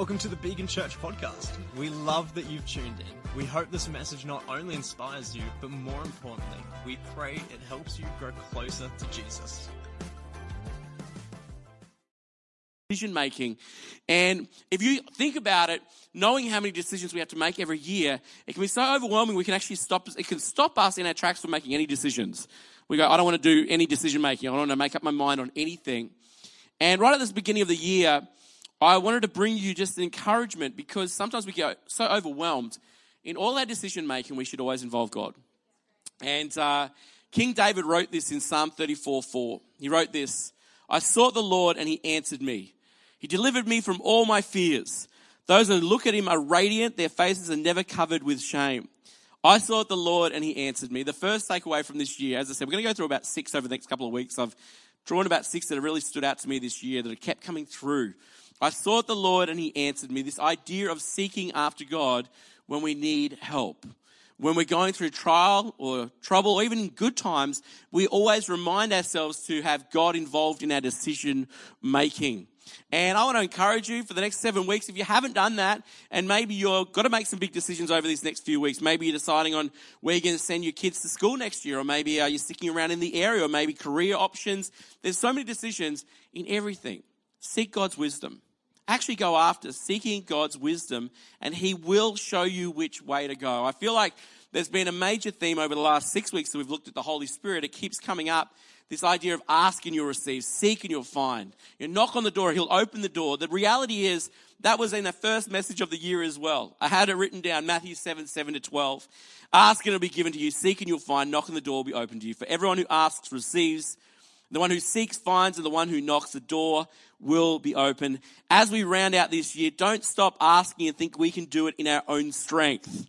Welcome to the Beacon Church podcast. We love that you've tuned in. We hope this message not only inspires you, but more importantly, we pray it helps you grow closer to Jesus. Decision making. And if you think about it, knowing how many decisions we have to make every year, it can be so overwhelming it can stop us in our tracks from making any decisions. We go, I don't want to do any decision making. I don't want to make up my mind on anything. And right at this beginning of the year, I wanted to bring you just an encouragement, because sometimes we get so overwhelmed. In all our decision making, we should always involve God. And King David wrote this in Psalm 34:4. He wrote this: I sought the Lord and he answered me. He delivered me from all my fears. Those who look at him are radiant. Their faces are never covered with shame. I sought the Lord and he answered me. The first takeaway from this year, as I said, we're going to go through about 6 over the next couple of weeks. I've drawn about 6 that have really stood out to me this year, that have kept coming through. I sought the Lord and he answered me. This idea of seeking after God when we need help. When we're going through trial or trouble, or even in good times, we always remind ourselves to have God involved in our decision making. And I want to encourage you for the next 7 weeks, if you haven't done that, and maybe you've got to make some big decisions over these next few weeks. Maybe you're deciding on where you're going to send your kids to school next year, or maybe you're sticking around in the area, or maybe career options. There's so many decisions in everything. Seek God's wisdom. Actually go after seeking God's wisdom, and he will show you which way to go. I feel like there's been a major theme over the last 6 weeks that we've looked at the Holy Spirit. It keeps coming up, this idea of ask and you'll receive, seek and you'll find. You knock on the door, he'll open the door. The reality is that was in the first message of the year as well. I had it written down, Matthew 7:7-12. Ask and it'll be given to you, seek and you'll find, knock on the door will be opened to you. For everyone who asks receives, the one who seeks finds, and the one who knocks the door will be open. As we round out this year, don't stop asking and think we can do it in our own strength.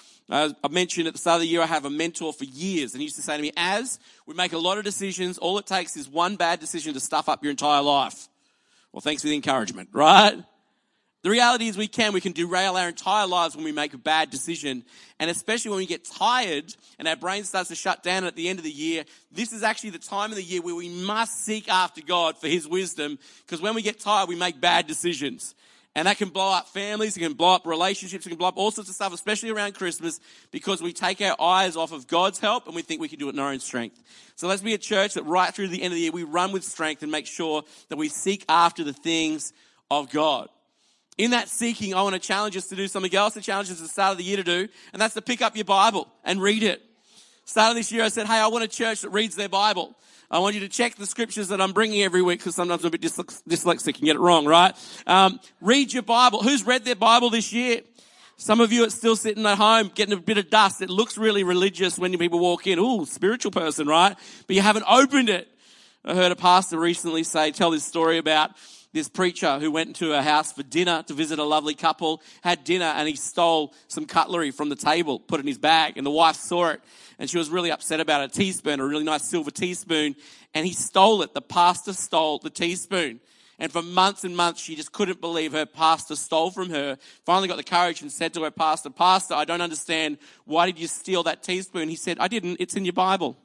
I mentioned at the start of the year, I have a mentor for years, and he used to say to me, as we make a lot of decisions, all it takes is one bad decision to stuff up your entire life. Well, thanks for the encouragement, right? The reality is we can derail our entire lives when we make a bad decision. And especially when we get tired and our brain starts to shut down at the end of the year, this is actually the time of the year where we must seek after God for his wisdom. Because when we get tired, we make bad decisions. And that can blow up families, it can blow up relationships, it can blow up all sorts of stuff, especially around Christmas, because we take our eyes off of God's help and we think we can do it in our own strength. So let's be a church that right through the end of the year, we run with strength and make sure that we seek after the things of God. In that seeking, I want to challenge us to do something else. The challenge us at the start of the year to do, and that's to pick up your Bible and read it. Start of this year, I said, hey, I want a church that reads their Bible. I want you to check the scriptures that I'm bringing every week, because sometimes I'm a bit dyslexic and get it wrong, right? Read your Bible. Who's read their Bible this year? Some of you are still sitting at home getting a bit of dust. It looks really religious when people walk in. Ooh, spiritual person, right? But you haven't opened it. I heard a pastor recently tell this story about this preacher who went into a house for dinner to visit a lovely couple, had dinner, and he stole some cutlery from the table, put it in his bag, and the wife saw it, and she was really upset about it. A teaspoon, a really nice silver teaspoon, and he stole it. The pastor stole the teaspoon. And for months and months, she just couldn't believe her pastor stole from her. Finally got the courage and said to her pastor, Pastor, I don't understand. Why did you steal that teaspoon? He said, I didn't. It's in your Bible.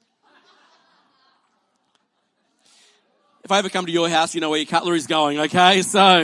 If I ever come to your house, you know where your cutlery's going, okay?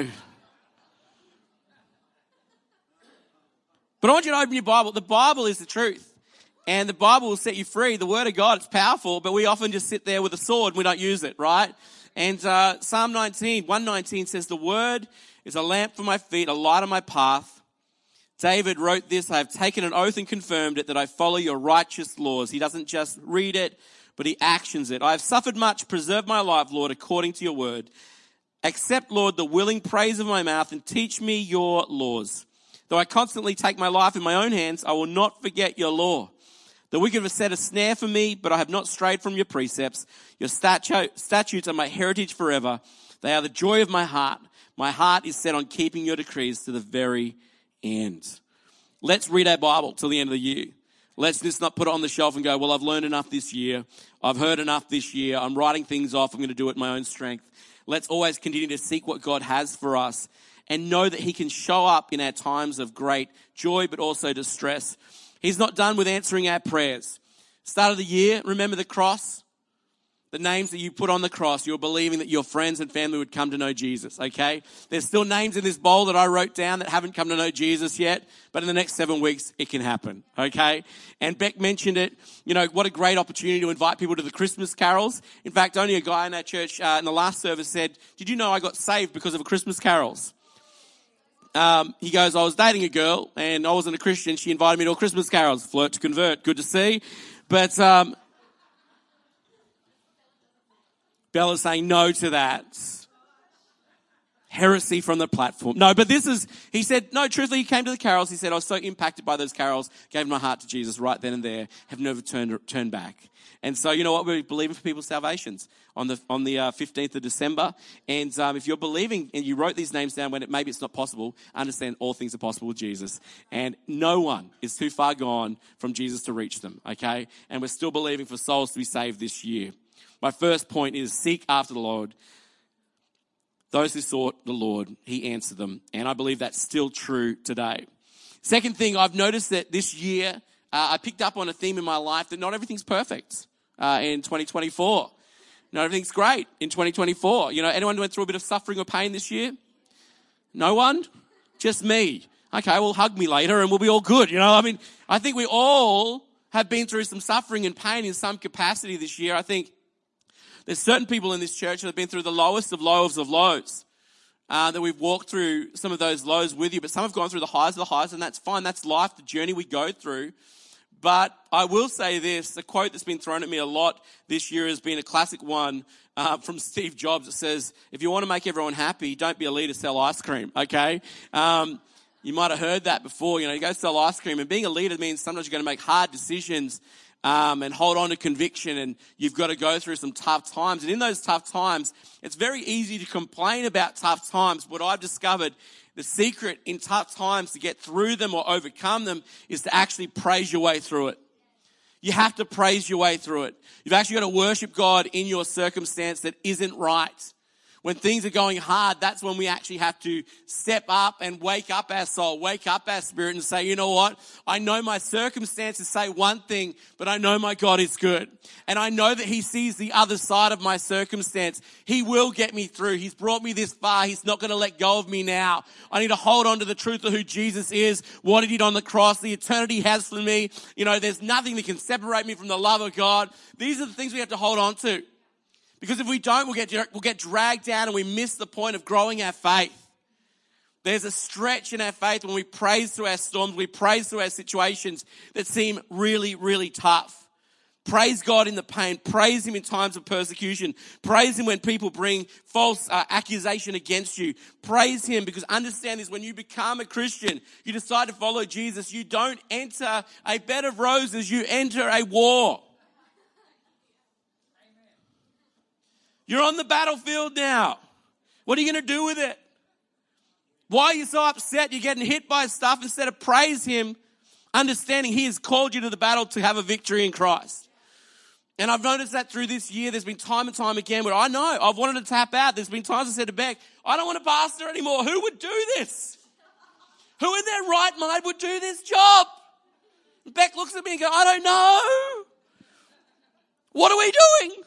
But I want you to open your Bible. The Bible is the truth. And the Bible will set you free. The Word of God, it's powerful, but we often just sit there with a sword and we don't use it, right? And Psalm 119 says, the Word is a lamp for my feet, a light on my path. David wrote this, I have taken an oath and confirmed it, that I follow your righteous laws. He doesn't just read it, but he actions it. I have suffered much, preserve my life, Lord, according to your word. Accept, Lord, the willing praise of my mouth and teach me your laws. Though I constantly take my life in my own hands, I will not forget your law. The wicked have set a snare for me, but I have not strayed from your precepts. Your statutes are my heritage forever. They are the joy of my heart. My heart is set on keeping your decrees to the very end. Let's read our Bible till the end of the year. Let's just not put it on the shelf and go, well, I've learned enough this year. I've heard enough this year. I'm writing things off. I'm going to do it in my own strength. Let's always continue to seek what God has for us and know that he can show up in our times of great joy, but also distress. He's not done with answering our prayers. Start of the year, remember the cross? the names that you put on the cross, you're believing that your friends and family would come to know Jesus, okay? There's still names in this bowl that I wrote down that haven't come to know Jesus yet, but in the next 7 weeks, it can happen, okay? And Beck mentioned it, what a great opportunity to invite people to the Christmas carols. In fact, only a guy in our church in the last service said, "Did you know I got saved because of a Christmas carols?" He goes, "I was dating a girl and I wasn't a Christian. She invited me to a Christmas carols. Flirt to convert. Good to see." But Bella's saying no to that. Heresy from the platform. No, but he said, no, truthfully, he came to the carols. He said, I was so impacted by those carols, gave my heart to Jesus right then and there, have never turned back. And so, you know what? We're believing for people's salvations on the 15th of December. And if you're believing and you wrote these names down when maybe it's not possible, understand all things are possible with Jesus. And no one is too far gone from Jesus to reach them, okay? And we're still believing for souls to be saved this year. My first point is seek after the Lord. Those who sought the Lord, he answered them. And I believe that's still true today. Second thing, I've noticed that this year, I picked up on a theme in my life that not everything's perfect in 2024. Not everything's great in 2024. Anyone went through a bit of suffering or pain this year? No one? Just me. Okay, well, hug me later and we'll be all good. I think we all have been through some suffering and pain in some capacity this year. I think there's certain people in this church that have been through the lowest of lows of lows, that we've walked through some of those lows with you, but some have gone through the highs of the highs, and that's fine. That's life, the journey we go through. But I will say this, a quote that's been thrown at me a lot this year has been a classic one from Steve Jobs. It says, if you want to make everyone happy, don't be a leader, sell ice cream, okay? You might have heard that before. You go sell ice cream, and being a leader means sometimes you're going to make hard decisions and hold on to conviction, and you've got to go through some tough times. And in those tough times, it's very easy to complain about tough times. What I've discovered, the secret in tough times to get through them or overcome them is to actually praise your way through it. You have to praise your way through it. You've actually got to worship God in your circumstance that isn't right. When things are going hard, that's when we actually have to step up and wake up our soul, wake up our spirit and say, you know what? I know my circumstances say one thing, but I know my God is good. And I know that he sees the other side of my circumstance. He will get me through. He's brought me this far. He's not going to let go of me now. I need to hold on to the truth of who Jesus is, what he did on the cross, the eternity he has for me. There's nothing that can separate me from the love of God. These are the things we have to hold on to. Because if we don't, we'll get dragged down and we miss the point of growing our faith. There's a stretch in our faith when we praise through our storms, we praise through our situations that seem really, really tough. Praise God in the pain. Praise him in times of persecution. Praise him when people bring false accusation against you. Praise him, because understand this, when you become a Christian, you decide to follow Jesus, you don't enter a bed of roses, you enter a war. You're on the battlefield now. What are you going to do with it? Why are you so upset you're getting hit by stuff instead of praise him, understanding he has called you to the battle to have a victory in Christ? And I've noticed that through this year, there's been time and time again where I know I've wanted to tap out. There's been times I said to Beck, I don't want to pastor anymore. Who would do this? Who in their right mind would do this job? And Beck looks at me and goes, I don't know. What are we doing?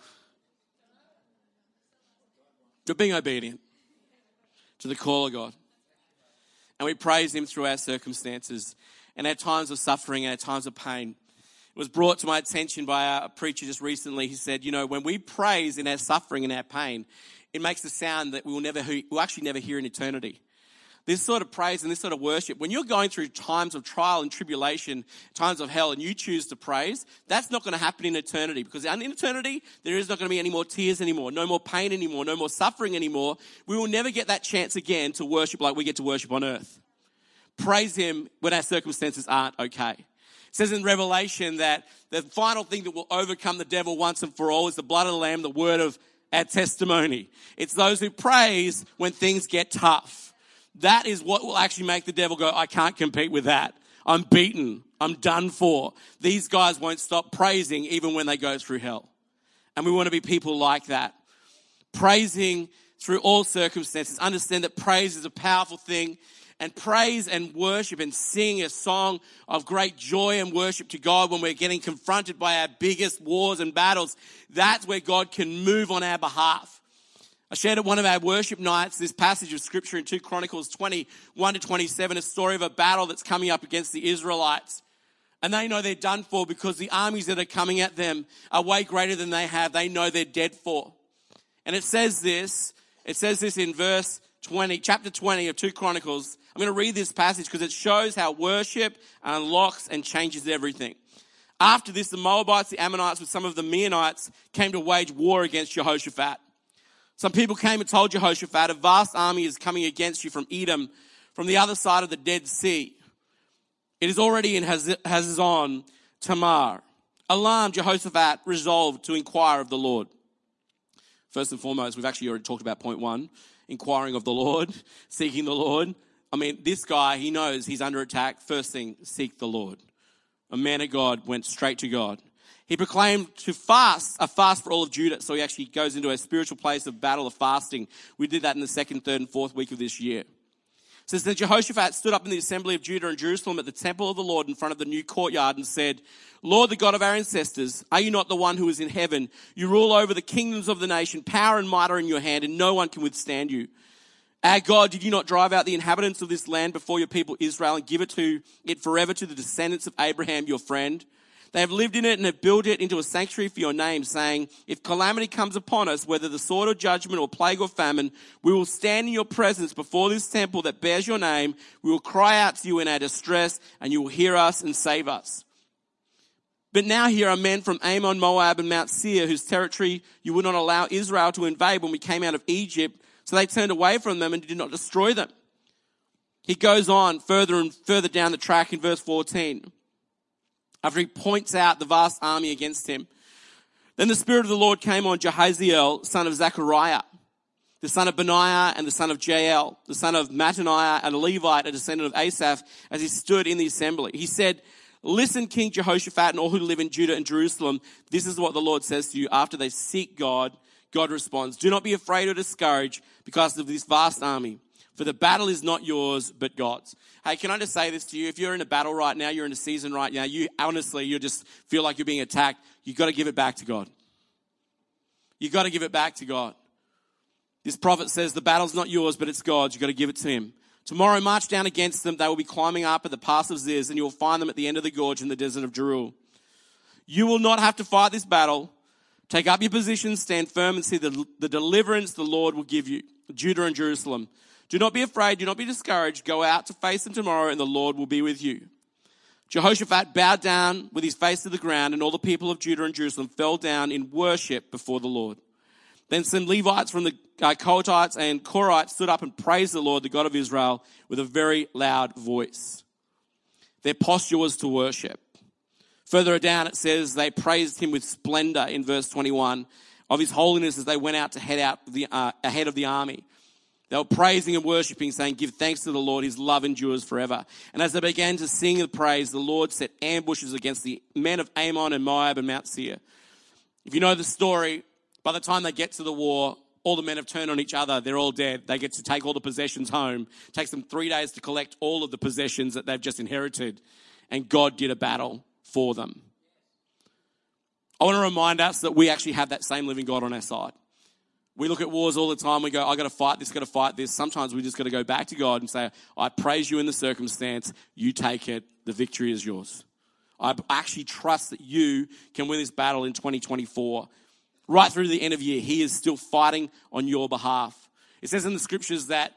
We're being obedient to the call of God. And we praise him through our circumstances and our times of suffering and our times of pain. It was brought to my attention by a preacher just recently. He said, when we praise in our suffering and our pain, it makes a sound that we'll actually never hear in eternity. This sort of praise and this sort of worship, when you're going through times of trial and tribulation, times of hell, and you choose to praise, that's not going to happen in eternity, because in eternity, there is not going to be any more tears anymore, no more pain anymore, no more suffering anymore. We will never get that chance again to worship like we get to worship on earth. Praise him when our circumstances aren't okay. It says in Revelation that the final thing that will overcome the devil once and for all is the blood of the Lamb, the word of our testimony. It's those who praise when things get tough. That is what will actually make the devil go, I can't compete with that. I'm beaten. I'm done for. These guys won't stop praising even when they go through hell. And we want to be people like that. Praising through all circumstances. Understand that praise is a powerful thing. and praise and worship and sing a song of great joy and worship to God when we're getting confronted by our biggest wars and battles, that's where God can move on our behalf. I shared at one of our worship nights this passage of scripture in 2 Chronicles 20:1-27, a story of a battle that's coming up against the Israelites. And they know they're done for because the armies that are coming at them are way greater than they have. They know they're dead for. And it says this in verse 20, chapter 20 of 2 Chronicles. I'm going to read this passage because it shows how worship unlocks and changes everything. After this, the Moabites, the Ammonites, with some of the Meunites came to wage war against Jehoshaphat. Some people came and told Jehoshaphat, a vast army is coming against you from Edom, from the other side of the Dead Sea. It is already in Hazazon Tamar. Alarmed, Jehoshaphat resolved to inquire of the Lord. First and foremost, we've actually already talked about point 1, inquiring of the Lord, seeking the Lord. I mean, this guy, he knows he's under attack. First thing, seek the Lord. A man of God went straight to God. He proclaimed to fast, a fast for all of Judah. So he actually goes into a spiritual place of battle of fasting. We did that in the 2nd, 3rd, and 4th week of this year. It says that Jehoshaphat stood up in the assembly of Judah and Jerusalem at the temple of the Lord in front of the new courtyard and said, Lord, the God of our ancestors, are you not the one who is in heaven? You rule over the kingdoms of the nation. Power and might are in your hand, and no one can withstand you. Our God, did you not drive out the inhabitants of this land before your people Israel and give it forever to the descendants of Abraham, your friend? They have lived in it and have built it into a sanctuary for your name, saying, if calamity comes upon us, whether the sword or judgment or plague or famine, we will stand in your presence before this temple that bears your name. We will cry out to you in our distress, and you will hear us and save us. But now here are men from Ammon, Moab, and Mount Seir, whose territory you would not allow Israel to invade when we came out of Egypt. So they turned away from them and did not destroy them. He goes on further and further down the track in verse 14. After he points out the vast army against him. Then the Spirit of the Lord came on Jahaziel, son of Zechariah, the son of Benaiah and the son of Jael, the son of Mattaniah, and a Levite, a descendant of Asaph, as he stood in the assembly. He said, listen, King Jehoshaphat and all who live in Judah and Jerusalem. This is what the Lord says to you. After they seek God, God responds, do not be afraid or discouraged because of this vast army. For the battle is not yours, but God's. Hey, can I just say this to you? If you're in a battle right now, you're in a season right now, you just feel like you're being attacked, you've got to give it back to God. You've got to give it back to God. This prophet says the battle's not yours, but it's God's. You've got to give it to him. Tomorrow, march down against them. They will be climbing up at the pass of Ziz, and you will find them at the end of the gorge in the desert of Jeruel. You will not have to fight this battle. Take up your position, stand firm, and see the deliverance the Lord will give you, Judah and Jerusalem. Do not be afraid, do not be discouraged. Go out to face them tomorrow, and the Lord will be with you. Jehoshaphat bowed down with his face to the ground, and all the people of Judah and Jerusalem fell down in worship before the Lord. Then some Levites from the Kohathites and Korhites stood up and praised the Lord, the God of Israel, with a very loud voice. Their posture was to worship. Further down it says they praised him with splendor in verse 21 of his holiness as they went out to head out ahead of the army. They were praising and worshiping, saying, give thanks to the Lord, his love endures forever. And as they began to sing and praise, the Lord set ambushes against the men of Ammon and Moab and Mount Seir. If you know the story, by the time they get to the war, all the men have turned on each other. They're all dead. They get to take all the possessions home. It takes them 3 days to collect all of the possessions that they've just inherited. And God did a battle for them. I want to remind us that we actually have that same living God on our side. We look at wars all the time. We go, I got to fight this, got to fight this. Sometimes we just got to go back to God and say, I praise you in the circumstance. You take it. The victory is yours. I actually trust that you can win this battle in 2024. Right through the end of the year, he is still fighting on your behalf. It says in the scriptures that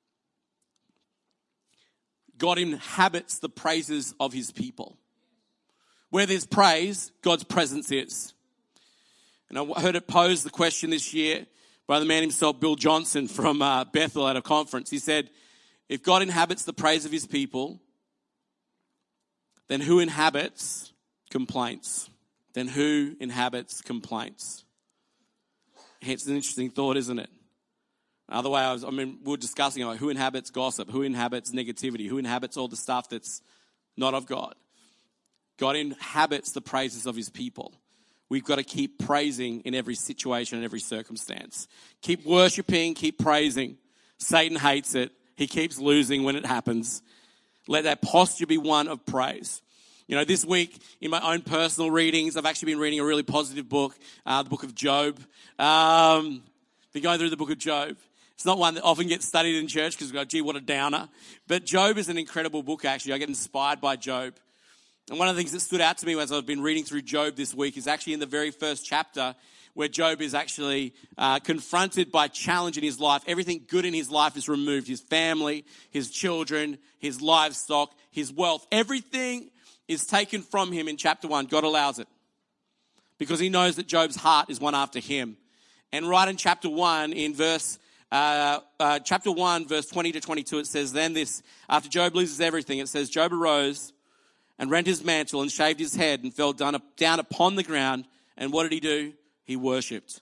God inhabits the praises of his people. Where there's praise, God's presence is. And I heard it posed the question this year by the man himself, Bill Johnson from Bethel at a conference. He said, if God inhabits the praise of his people, then who inhabits complaints? Then who inhabits complaints? It's an interesting thought, isn't it? Another way we were discussing like who inhabits gossip, who inhabits negativity, who inhabits all the stuff that's not of God. God inhabits the praises of his people. We've got to keep praising in every situation and every circumstance. Keep worshiping, keep praising. Satan hates it. He keeps losing when it happens. Let that posture be one of praise. This week in my own personal readings, I've actually been reading a really positive book, the book of Job. Been going through the book of Job. It's not one that often gets studied in church because we go, gee, what a downer. But Job is an incredible book, actually. I get inspired by Job. And one of the things that stood out to me as I've been reading through Job this week is actually in the very first chapter where Job is actually confronted by challenge in his life. Everything good in his life is removed. His family, his children, his livestock, his wealth. Everything is taken from him in chapter 1. God allows it because he knows that Job's heart is one after him. And right in chapter 1, in chapter 1, verse 20 to 22, it says, then this, after Job loses everything, it says, Job arose and rent his mantle and shaved his head and fell down upon the ground. And what did he do? He worshipped.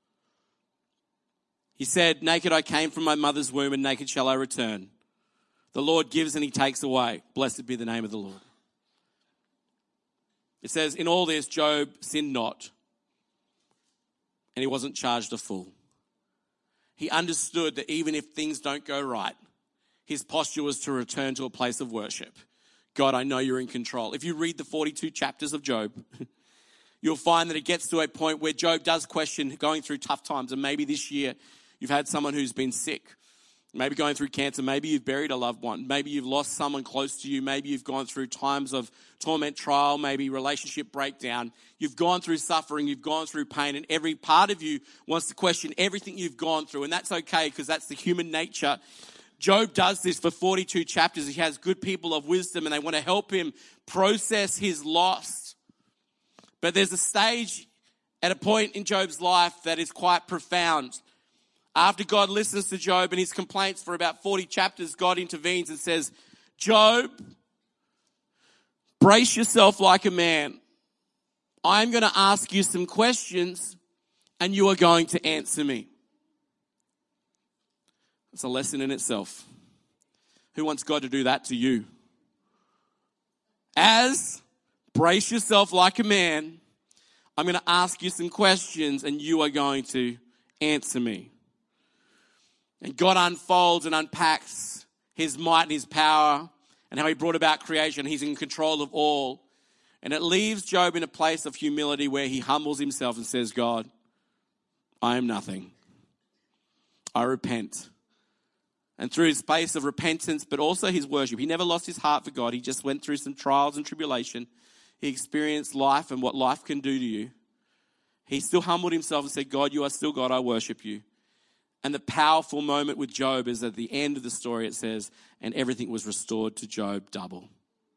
He said, naked I came from my mother's womb and naked shall I return. The Lord gives and he takes away. Blessed be the name of the Lord. It says, in all this, Job sinned not, and he wasn't charged a fool. He understood that even if things don't go right, his posture was to return to a place of worship. God, I know you're in control. If you read the 42 chapters of Job, you'll find that it gets to a point where Job does question going through tough times. And maybe this year you've had someone who's been sick. Maybe going through cancer. Maybe you've buried a loved one. Maybe you've lost someone close to you. Maybe you've gone through times of torment, trial, maybe relationship breakdown. You've gone through suffering. You've gone through pain. And every part of you wants to question everything you've gone through. And that's okay because that's the human nature. Job does this for 42 chapters. He has good people of wisdom and they want to help him process his loss. But there's a stage at a point in Job's life that is quite profound. After God listens to Job and his complaints for about 40 chapters, God intervenes and says, Job, brace yourself like a man. I'm going to ask you some questions and you are going to answer me. It's a lesson in itself. Who wants God to do that to you? Brace yourself like a man. I'm going to ask you some questions and you are going to answer me. And God unfolds and unpacks his might and his power and how he brought about creation. He's in control of all. And it leaves Job in a place of humility where he humbles himself and says, God, I am nothing. I repent. And through his space of repentance, but also his worship, he never lost his heart for God. He just went through some trials and tribulation. He experienced life and what life can do to you. He still humbled himself and said, God, you are still God, I worship you. And the powerful moment with Job is at the end of the story, it says, and everything was restored to Job double.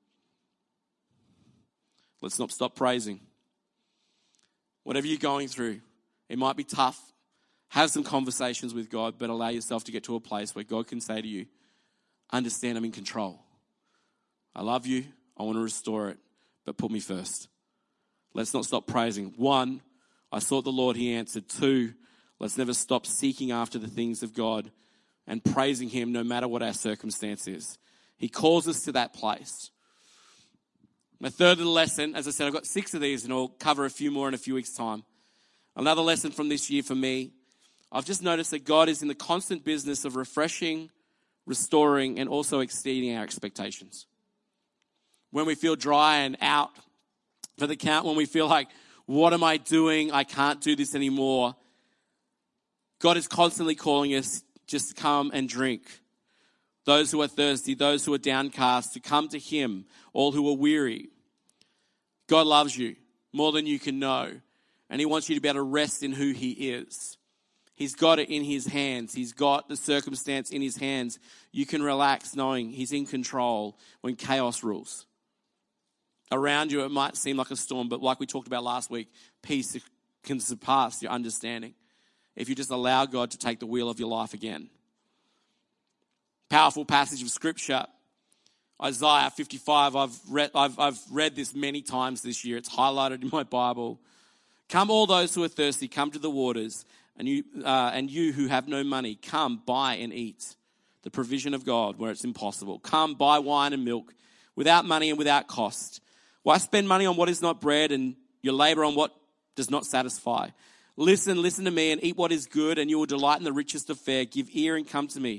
Let's not stop praising. Whatever you're going through, it might be tough. Have some conversations with God, but allow yourself to get to a place where God can say to you, understand I'm in control. I love you. I want to restore it, but put me first. Let's not stop praising. 1, I sought the Lord, he answered. 2, let's never stop seeking after the things of God and praising him no matter what our circumstance is. He calls us to that place. My third little lesson, as I said, I've got 6 of these and I'll cover a few more in a few weeks' time. Another lesson from this year for me, I've just noticed that God is in the constant business of refreshing, restoring, and also exceeding our expectations. When we feel dry and out for the count, when we feel like, what am I doing? I can't do this anymore. God is constantly calling us just to come and drink. Those who are thirsty, those who are downcast, to come to him, all who are weary. God loves you more than you can know. And he wants you to be able to rest in who he is. He's got it in his hands. He's got the circumstance in his hands. You can relax knowing he's in control when chaos rules. Around you, it might seem like a storm, but like we talked about last week, peace can surpass your understanding if you just allow God to take the wheel of your life again. Powerful passage of scripture, Isaiah 55. I've read this many times this year. It's highlighted in my Bible. Come all those who are thirsty, come to the waters, and you who have no money, come buy and eat. The provision of God where it's impossible. Come buy wine and milk without money and without cost. Why spend money on what is not bread and your labor on what does not satisfy? Listen to me and eat what is good, and you will delight in the richest of fare. Give ear and come to me.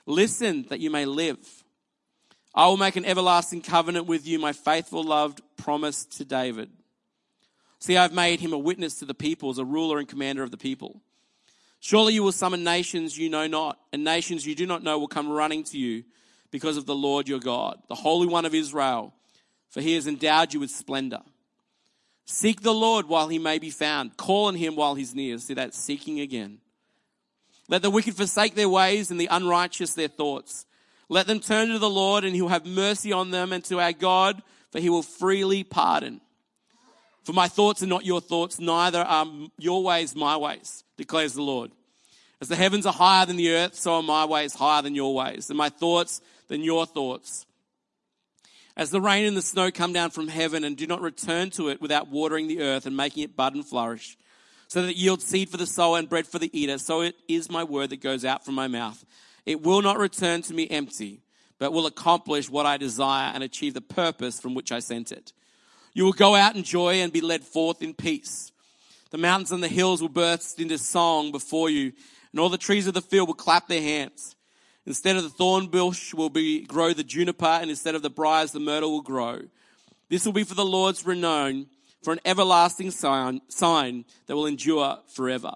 Listen that you may live. I will make an everlasting covenant with you, my faithful loved promise to David. See, I've made him a witness to the peoples, a ruler and commander of the people. Surely you will summon nations you know not, and nations you do not know will come running to you because of the Lord your God, the Holy One of Israel, for he has endowed you with splendor. Seek the Lord while he may be found. Call on him while he's near. See that seeking again. Let the wicked forsake their ways and the unrighteous their thoughts. Let them turn to the Lord and he will have mercy on them, and to our God, for he will freely pardon. For my thoughts are not your thoughts, neither are your ways my ways, declares the Lord. As the heavens are higher than the earth, so are my ways higher than your ways, and my thoughts than your thoughts. As the rain and the snow come down from heaven and do not return to it without watering the earth and making it bud and flourish, so that it yields seed for the sower and bread for the eater, so it is my word that goes out from my mouth. It will not return to me empty, but will accomplish what I desire and achieve the purpose from which I sent it. You will go out in joy and be led forth in peace. The mountains and the hills will burst into song before you, and all the trees of the field will clap their hands. Instead of the thorn bush will grow the juniper, and instead of the briars the myrtle will grow. This will be for the Lord's renown, for an everlasting sign that will endure forever.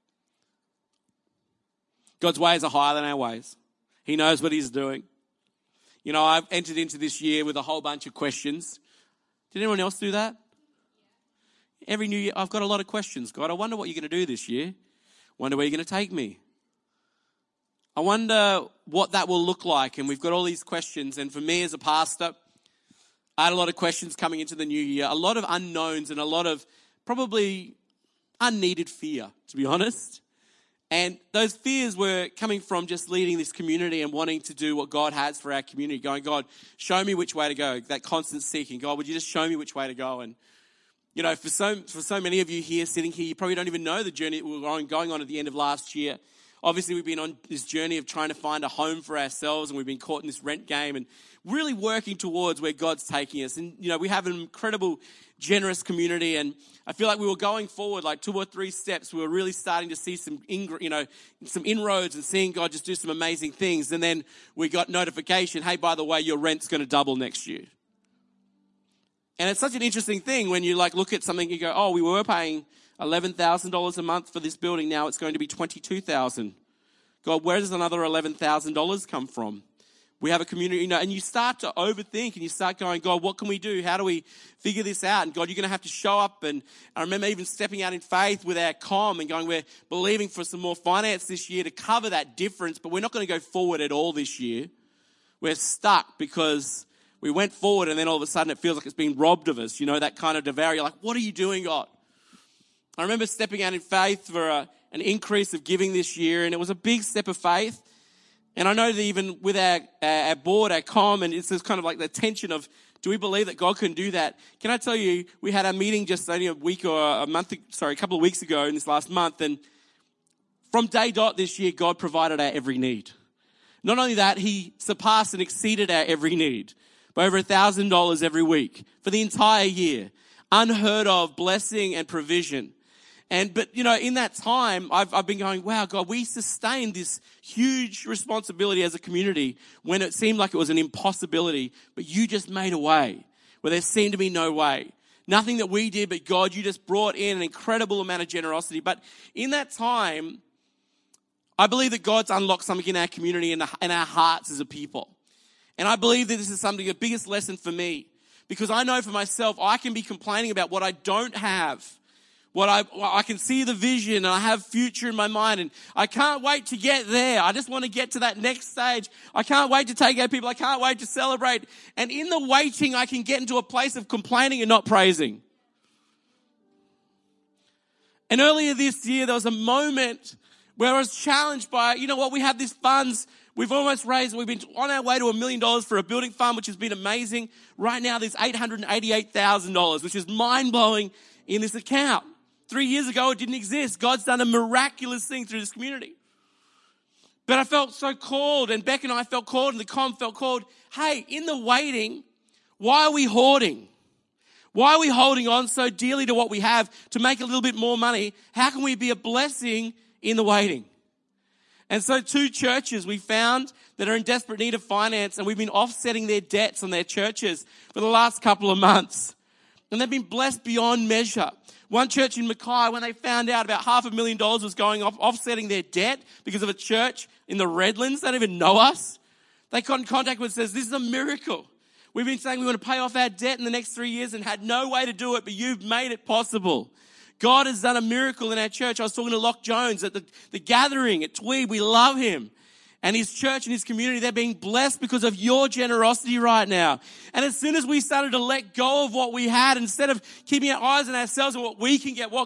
God's ways are higher than our ways. He knows what he's doing. You know, I've entered into this year with a whole bunch of questions. Did anyone else do that? Every new year, I've got a lot of questions. God, I wonder what you're going to do this year. Wonder where you're going to take me. I wonder what that will look like. And we've got all these questions. And for me as a pastor, I had a lot of questions coming into the new year. A lot of unknowns and a lot of probably unneeded fear, to be honest. And those fears were coming from just leading this community and wanting to do what God has for our community. Going, God, show me which way to go. That constant seeking. God, would you just show me which way to go? And, you know, for so many of you here, sitting here, you probably don't even know the journey that we were going on at the end of last year. Obviously, we've been on this journey of trying to find a home for ourselves, and we've been caught in this rent game and really working towards where God's taking us. And, you know, we have an incredible, generous community, and I feel like we were going forward like 2 or 3 steps. We were really starting to see some inroads and seeing God just do some amazing things. And then we got notification, hey, by the way, your rent's going to double next year. And it's such an interesting thing when you like look at something, you go, oh, we were paying $11,000 a month for this building. Now it's going to be $22,000. God, where does another $11,000 come from? We have a community, you know, and you start to overthink and you start going, God, what can we do? How do we figure this out? And God, you're going to have to show up. And I remember even stepping out in faith with our comm and going, we're believing for some more finance this year to cover that difference, but we're not going to go forward at all this year. We're stuck because we went forward and then all of a sudden it feels like it's being robbed of us. You know, that kind of devour. You're like, what are you doing, God? I remember stepping out in faith for an increase of giving this year, and it was a big step of faith. And I know that even with our board, our comm, and it's just kind of like the tension of, do we believe that God can do that? Can I tell you, we had our meeting just only a couple of weeks ago in this last month, and from day dot this year, God provided our every need. Not only that, he surpassed and exceeded our every need by over $1,000 every week for the entire year. Unheard of blessing and provision. But, you know, in that time, I've been going, wow, God, we sustained this huge responsibility as a community when it seemed like it was an impossibility, but you just made a way where there seemed to be no way. Nothing that we did, but God, you just brought in an incredible amount of generosity. But in that time, I believe that God's unlocked something in our community and in our hearts as a people. And I believe that this is something, the biggest lesson for me, because I know for myself, I can be complaining about what I don't have. What I can see the vision and I have future in my mind and I can't wait to get there. I just want to get to that next stage. I can't wait to take out people. I can't wait to celebrate. And in the waiting, I can get into a place of complaining and not praising. And earlier this year, there was a moment where I was challenged by, you know what, we have these funds. We've almost raised, we've been on our way to $1 million for a building fund, which has been amazing. Right now, there's $888,000, which is mind-blowing in this account. 3 years ago, it didn't exist. God's done a miraculous thing through this community. But I felt so called, and Beck and I felt called, and the comm felt called. Hey, in the waiting, why are we hoarding? Why are we holding on so dearly to what we have to make a little bit more money? How can we be a blessing in the waiting? And so 2 churches we found that are in desperate need of finance, and we've been offsetting their debts on their churches for the last couple of months. And they've been blessed beyond measure. One church in Mackay, when they found out about $500,000 was going off, offsetting their debt because of a church in the Redlands, they don't even know us. They got in contact with us and says, this is a miracle. We've been saying we want to pay off our debt in the next 3 years and had no way to do it, but you've made it possible. God has done a miracle in our church. I was talking to Locke Jones at the gathering at Tweed. We love him. And his church and his community, they're being blessed because of your generosity right now. And as soon as we started to let go of what we had, instead of keeping our eyes on ourselves and what we can get,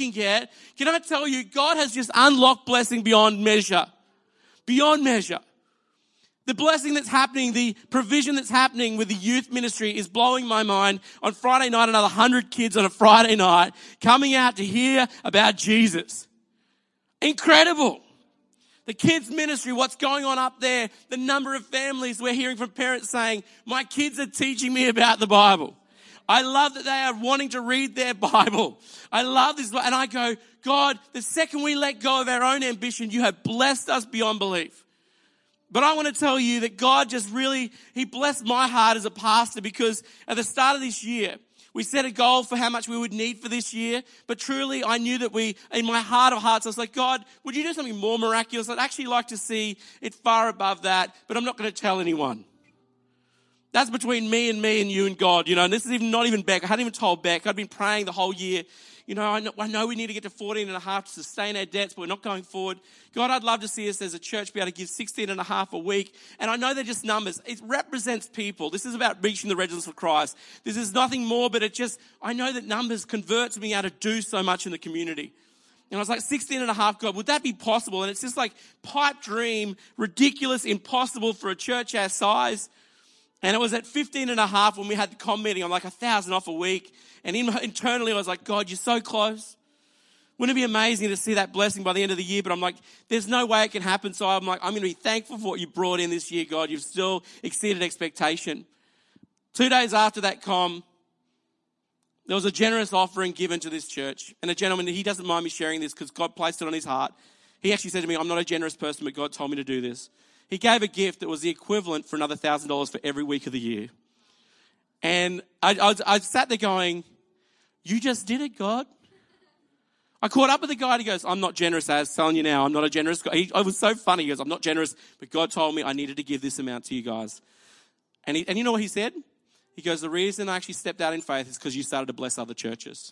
can I tell you, God has just unlocked blessing beyond measure. Beyond measure. The blessing that's happening, the provision that's happening with the youth ministry is blowing my mind. On Friday night, another 100 kids on a Friday night coming out to hear about Jesus. Incredible. The kids ministry, what's going on up there, the number of families we're hearing from parents saying, my kids are teaching me about the Bible. I love that they are wanting to read their Bible. I love this. And I go, God, the second we let go of our own ambition, you have blessed us beyond belief. But I want to tell you that God just really, He blessed my heart as a pastor, because at the start of this year, we set a goal for how much we would need for this year. But truly, I knew that in my heart of hearts, I was like, God, would you do something more miraculous? I'd actually like to see it far above that, but I'm not going to tell anyone. That's between me and you and God, and this is not even Beck. I hadn't even told Beck. I'd been praying the whole year. I know we need to get to 14.5 to sustain our debts, but we're not going forward. God, I'd love to see us as a church be able to give 16.5 a week. And I know they're just numbers. It represents people. This is about reaching the residents for Christ. This is nothing more, but I know that numbers convert to being able to do so much in the community. And I was like, 16.5, God, would that be possible? And it's just like pipe dream, ridiculous, impossible for a church our size. And it was at 15.5 when we had the comm meeting. I'm like 1,000 off a week. And internally I was like, God, you're so close. Wouldn't it be amazing to see that blessing by the end of the year? But I'm like, there's no way it can happen. So I'm like, I'm going to be thankful for what you brought in this year, God. You've still exceeded expectation. 2 days after that comm, there was a generous offering given to this church. And a gentleman, he doesn't mind me sharing this because God placed it on his heart. He actually said to me, I'm not a generous person, but God told me to do this. He gave a gift that was the equivalent for another $1,000 for every week of the year. And I sat there going, you just did it, God. I caught up with the guy and he goes, I'm not generous, I was telling you now, I'm not a generous guy. It was so funny. He goes, I'm not generous, but God told me I needed to give this amount to you guys. And you know what he said? He goes, the reason I actually stepped out in faith is because you started to bless other churches.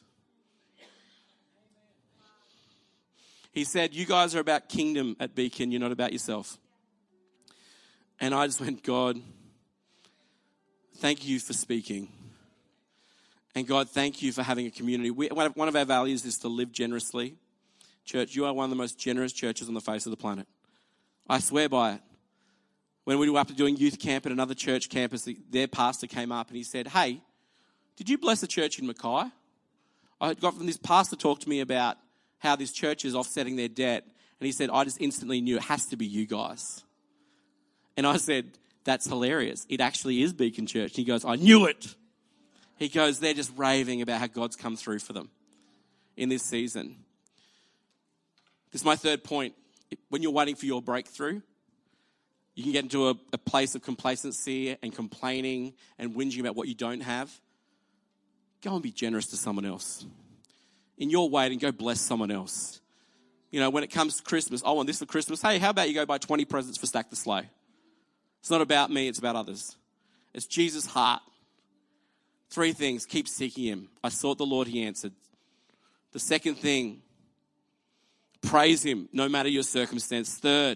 He said, you guys are about kingdom at Beacon, you're not about yourself. And I just went, God, thank you for speaking. And God, thank you for having a community. One of our values is to live generously. Church, you are one of the most generous churches on the face of the planet. I swear by it. When we were up to doing youth camp at another church campus, their pastor came up and he said, hey, did you bless a church in Mackay? I got from this pastor talk to me about how this church is offsetting their debt. And he said, I just instantly knew it has to be you guys. And I said, that's hilarious. It actually is Beacon Church. And he goes, I knew it. He goes, they're just raving about how God's come through for them in this season. This is my third point. When you're waiting for your breakthrough, you can get into a place of complacency and complaining and whinging about what you don't have. Go and be generous to someone else. In your waiting, go bless someone else. When it comes to Christmas, I want this for Christmas. Hey, how about you go buy 20 presents for Stack the Sleigh? It's not about me, it's about others. It's Jesus' heart. 3 things, keep seeking him. I sought the Lord, he answered. The second thing, praise him no matter your circumstance. Third,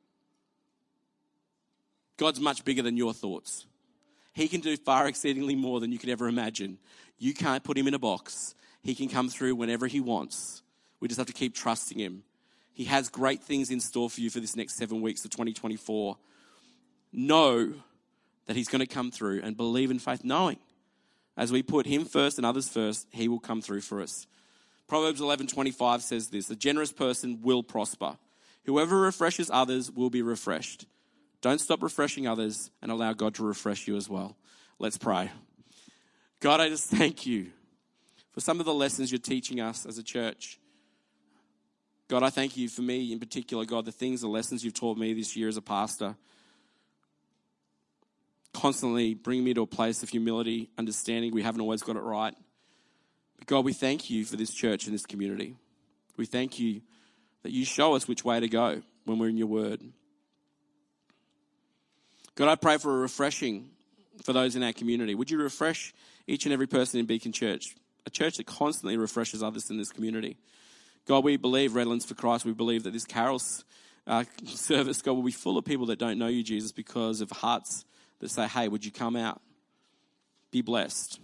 God's much bigger than your thoughts. He can do far exceedingly more than you could ever imagine. You can't put him in a box. He can come through whenever he wants. We just have to keep trusting him. He has great things in store for you for this next 7 weeks of 2024. Know that he's going to come through and believe in faith, knowing as we put him first and others first, he will come through for us. Proverbs 11:25 says this, a generous person will prosper. Whoever refreshes others will be refreshed. Don't stop refreshing others and allow God to refresh you as well. Let's pray. God, I just thank you for some of the lessons you're teaching us as a church. God, I thank you for me in particular, God, the lessons you've taught me this year as a pastor. Constantly bring me to a place of humility, understanding we haven't always got it right. But God, we thank you for this church and this community. We thank you that you show us which way to go when we're in your word. God, I pray for a refreshing for those in our community. Would you refresh each and every person in Beacon Church, a church that constantly refreshes others in this community? God, we believe, Redlands for Christ, we believe that this carol service, God, will be full of people that don't know you, Jesus, because of hearts that say, hey, would you come out? Be blessed.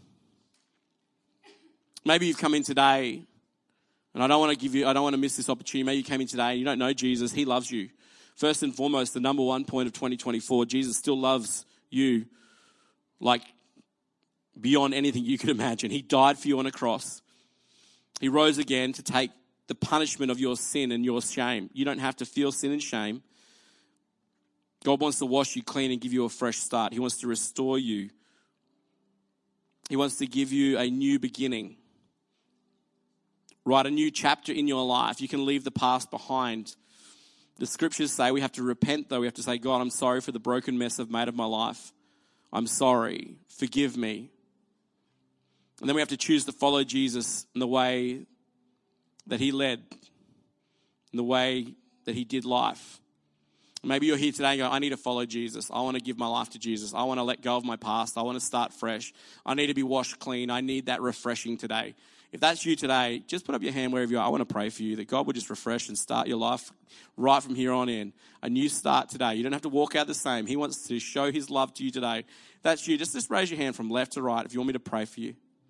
Maybe you've come in today, and I don't want to miss this opportunity. Maybe you came in today and you don't know Jesus. He loves you. First and foremost, the number one point of 2024, Jesus still loves you like beyond anything you could imagine. He died for you on a cross. He rose again to take the punishment of your sin and your shame. You don't have to feel sin and shame. God wants to wash you clean and give you a fresh start. He wants to restore you. He wants to give you a new beginning. Write a new chapter in your life. You can leave the past behind. The scriptures say we have to repent, though. We have to say, God, I'm sorry for the broken mess I've made of my life. I'm sorry. Forgive me. And then we have to choose to follow Jesus in the way that he led, in the way that he did life. Maybe you're here today and go, I need to follow Jesus. I want to give my life to Jesus. I want to let go of my past. I want to start fresh. I need to be washed clean. I need that refreshing today. If that's you today, just put up your hand wherever you are. I want to pray for you that God will just refresh and start your life right from here on in. A new start today. You don't have to walk out the same. He wants to show his love to you today. If that's you, just raise your hand from left to right if you want me to pray for you.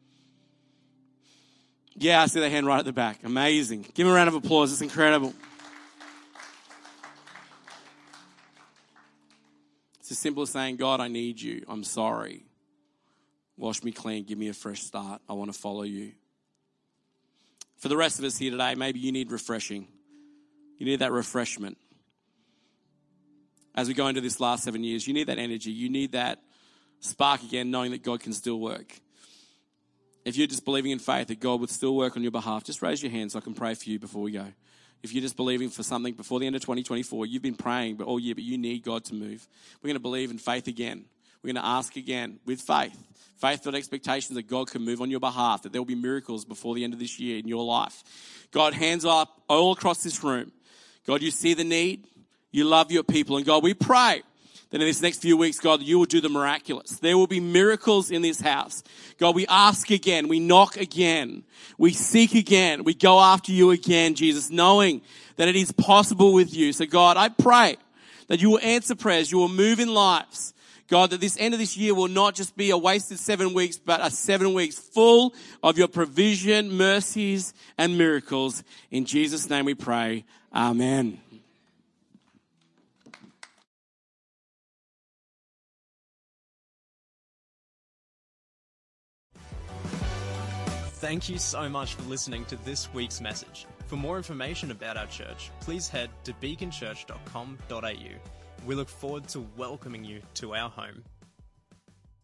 Yeah, I see that hand right at the back. Amazing. Give him a round of applause. It's incredible. It's as simple as saying, God, I need you. I'm sorry. Wash me clean. Give me a fresh start. I want to follow you. For the rest of us here today, maybe you need refreshing. You need that refreshment. As we go into this last 7 years, you need that energy. You need that spark again, knowing that God can still work. If you're just believing in faith that God would still work on your behalf, just raise your hand so I can pray for you before we go. If you're just believing for something before the end of 2024, you've been praying all year, but you need God to move. We're going to believe in faith again. We're going to ask again with faith. Faith with expectations that God can move on your behalf, that there will be miracles before the end of this year in your life. God, hands up all across this room. God, you see the need. You love your people. And God, we pray that in this next few weeks, God, you will do the miraculous. There will be miracles in this house. God, we ask again. We knock again. We seek again. We go after you again, Jesus, knowing that it is possible with you. So God, I pray that you will answer prayers. You will move in lives. God, that this end of this year will not just be a wasted 7 weeks, but a 7 weeks full of your provision, mercies, and miracles. In Jesus' name we pray. Amen. Thank you so much for listening to this week's message. For more information about our church, please head to beaconchurch.com.au. We look forward to welcoming you to our home.